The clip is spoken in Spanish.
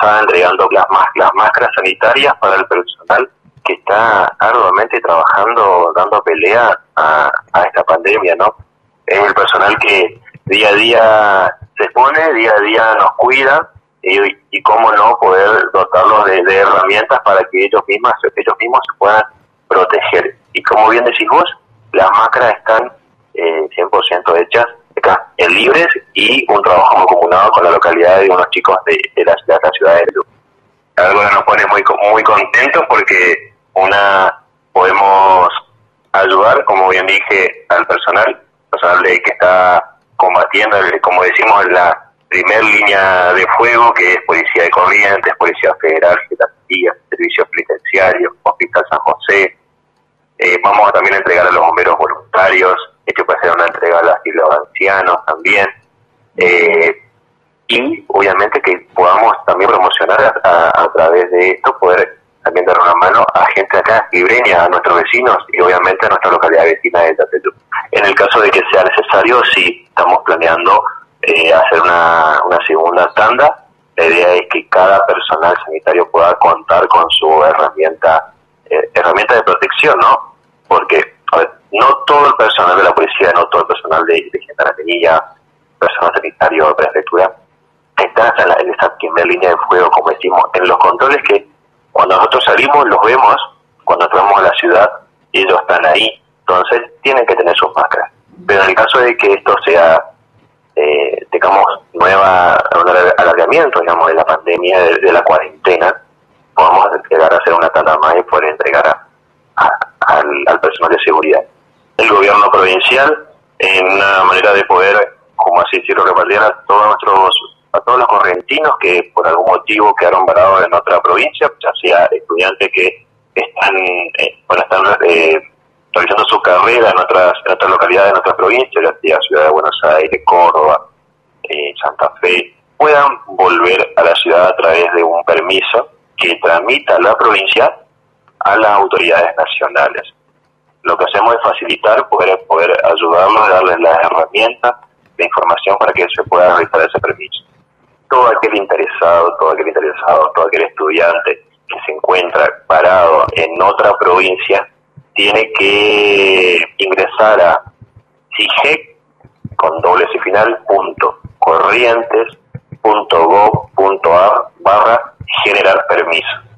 estaba entregando las máscaras sanitarias para el personal que está arduamente trabajando, dando pelea a esta pandemia, ¿no? Es el personal que día a día se expone, día a día nos cuida, y cómo no poder dotarlos de herramientas para que ellos mismos se puedan proteger. Y como bien decís vos, las máscaras están 100% hechas acá, en Libres, y un trabajo mancomunado con la localidad de unos chicos de la ciudad de Perú. Algo que nos pone muy contentos porque podemos ayudar, como bien dije, al personal que está combatiendo, como decimos, en la primer línea de fuego, que es Policía de Corrientes, Policía Federal, Gendarmería, Servicios Penitenciarios, Hospital San José. Vamos a también entregar a los bomberos voluntarios, esto puede ser una entrega a los asilos ancianos también, y obviamente que podamos también promocionar a través de esto, poder también dar una mano a gente acá libreña, a nuestros vecinos y obviamente a nuestra localidad vecina de Tateyú. En el caso de que sea necesario, sí, estamos planeando hacer una segunda tanda. La idea es que cada personal sanitario pueda contar con su herramienta de protección, ¿no? Porque, a ver, no todo el personal de la policía, no todo el personal de gendarmería, personal sanitario de prefectura, está en esa primera línea de fuego, como decimos, en los controles que cuando nosotros salimos los vemos, cuando entramos a la ciudad, ellos están ahí, entonces tienen que tener sus máscaras. Pero en el caso de que esto sea, tengamos un alargamiento, digamos, de la pandemia, de la cuarentena, podamos llegar a hacer una tanda más y poder entregar al personal de seguridad. El gobierno provincial, en una manera de poder, como así decirlo, repartir a todos los correntinos que por algún motivo quedaron varados en otra provincia, ya sea estudiantes que están realizando su carrera en otras localidades, en otras provincias, ya sea Ciudad de Buenos Aires, Córdoba, Santa Fe, puedan volver a la ciudad a través de un permiso que tramita la provincia a las autoridades nacionales. Lo que hacemos es facilitar, poder ayudarlos, darles las herramientas, la información para que se pueda realizar ese permiso. Todo aquel interesado, todo aquel estudiante que se encuentra parado en otra provincia tiene que ingresar a CIGEC con doble C final, .corrientes.gov.ar /generar permiso.